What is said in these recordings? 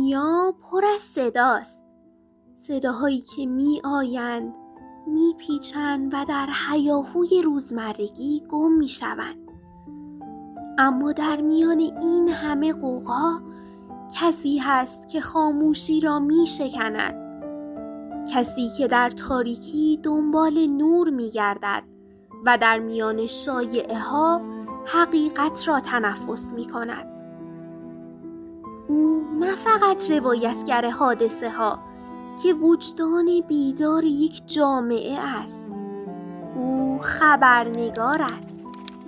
دنیا پر از صداست، صداهایی که می آیند، می پیچند و در هیاهوی روزمرگی گم می شوند. اما در میان این همه غوغا کسی هست که خاموشی را می شکند، کسی که در تاریکی دنبال نور می گردد و در میان شایعه ها حقیقت را تنفس می کند. او نه فقط روایتگر حادثه ها که وجدان بیدار یک جامعه است، او خبرنگار است.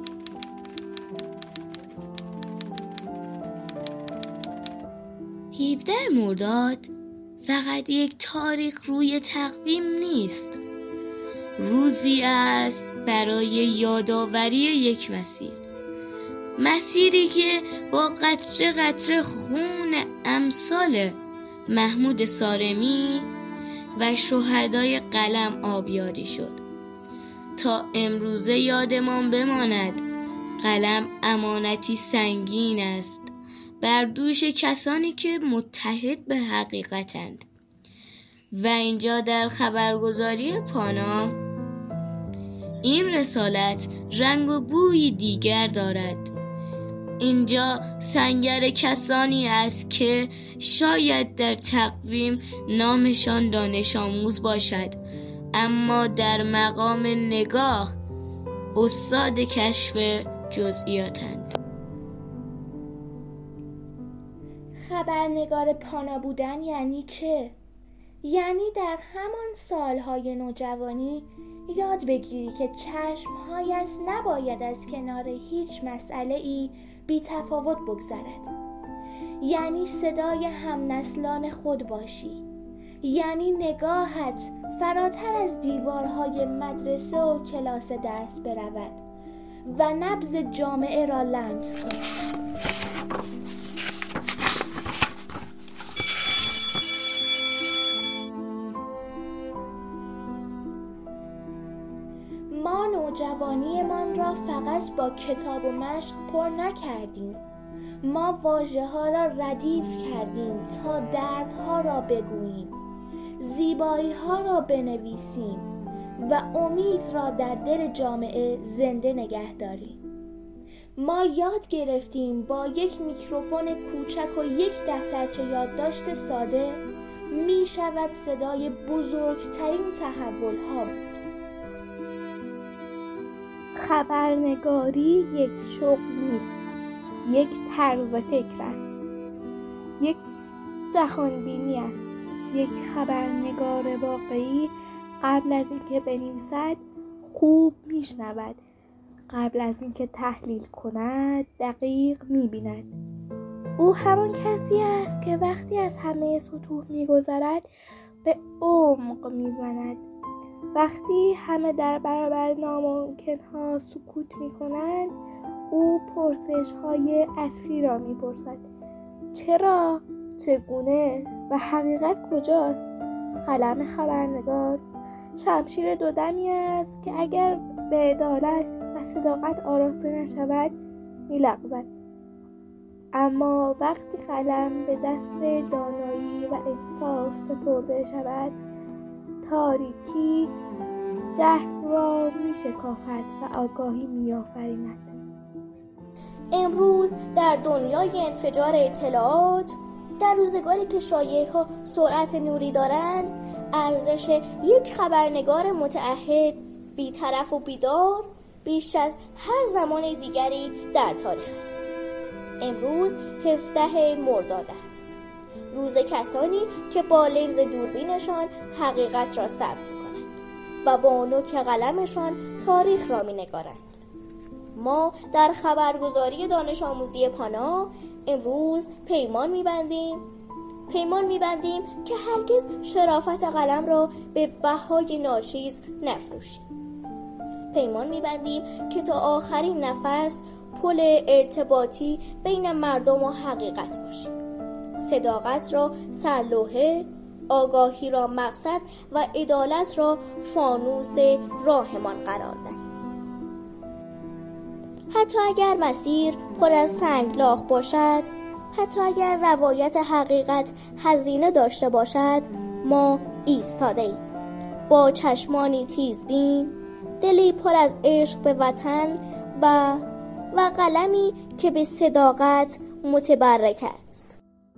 هفده مرداد فقط یک تاریخ روی تقویم نیست، روزی است برای یادآوری یک مسیری که با قطره قطره خون امثال محمود سارمی و شهدای قلم آبیاری شد تا امروزه یادمان بماند. قلم امانتی سنگین است بر دوش کسانی که متحد به حقیقتند. و اینجا در خبرگزاری پانا این رسالت رنگ و بوی دیگر دارد. اینجا سنگر کسانی است که شاید در تقویم نامشان دانش آموز باشد، اما در مقام نگاه استاد کشف جزئیاتند. خبرنگار پانا بودن یعنی چه؟ یعنی در همان سالهای نوجوانی یاد بگیری که چشمهایت نباید از کنار هیچ مسئله‌ای بی تفاوت بگذرد. یعنی صدای همنسلان خود باشی. یعنی نگاهت فراتر از دیوارهای مدرسه و کلاس درس برود و نبض جامعه را لمس کنی. ما نوجوانیمان را فقط با کتاب و مشق پر نکردیم. ما واژه‌ها را ردیف کردیم تا دردها را بگوییم، زیبایی‌ها را بنویسیم و امید را در دل جامعه زنده نگه داریم. ما یاد گرفتیم با یک میکروفون کوچک و یک دفترچه یادداشت ساده می شود صدای بزرگترین تحول‌ها بود. خبرنگاری یک شغل نیست، یک طرز فکر است، یک جهانبینی است. یک خبرنگار واقعی قبل از اینکه بنویسد خوب میشنود، قبل از اینکه تحلیل کند دقیق میبیند. او همان کسی است که وقتی از همه سطوح میگذرد به عمق میزند. وقتی همه در برابر ناممکن‌ها سکوت می‌کنند، او پرسش‌های اصلی را می‌پرسد. چرا؟ چگونه؟ و حقیقت کجاست؟ قلم خبرنگار شمشیر دودمی است که اگر به عدالت و صداقت آراسته نشود می‌لغزد. اما وقتی قلم به دست دانایی و انصاف سپرده شود، تاریکی جهل را می شکافد و آگاهی می آفریند. امروز در دنیای انفجار اطلاعات، در روزگاری که شایعه‌ها سرعت نوری دارند، ارزش یک خبرنگار متعهد، بی‌طرف و بیدار بیش از هر زمان دیگری در تاریخ است. امروز 17 مرداد است، روز کسانی که با لنز دوربینشان حقیقت را ثبت کنند و با نوک قلمشان تاریخ را می‌نگارند. ما در خبرگزاری دانش آموزی پانا امروز پیمان می‌بندیم که هرگز شرافت قلم را به بهای ناچیز نفروشیم. پیمان می‌بندیم که تا آخرین نفس پل ارتباطی بین مردم و حقیقت باشیم. صداقت را سرلوحه، آگاهی را مقصد و عدالت را فانوس راهمان قرار دهیم. حتی اگر مسیر پر از سنگلاخ باشد، حتی اگر روایت حقیقت هزینه داشته باشد، ما ایستاده ایم با چشمانی تیزبین، دلی پر از عشق به وطن و قلمی که به صداقت متبرک است.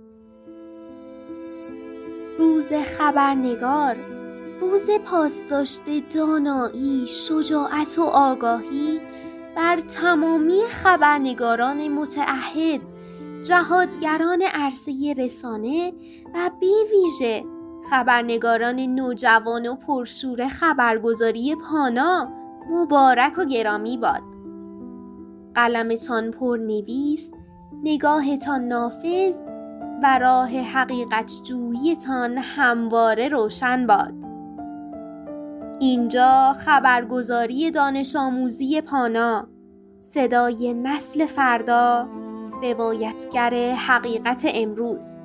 روز خبرنگار، روز پاسداشت دانایی، شجاعت و آگاهی بر تمامی خبرنگاران متعهد، جهادگران عرصه رسانه و به ویژه خبرنگاران نوجوان و پرشور خبرگزاری پانا مبارک و گرامی باد. قلمتان پرنویس، نگاهتان نافذ و راه حقیقت جوییتان همواره روشن باد. اینجا خبرگزاری دانش آموزی پانا، صدای نسل فردا، روایتگر حقیقت امروز.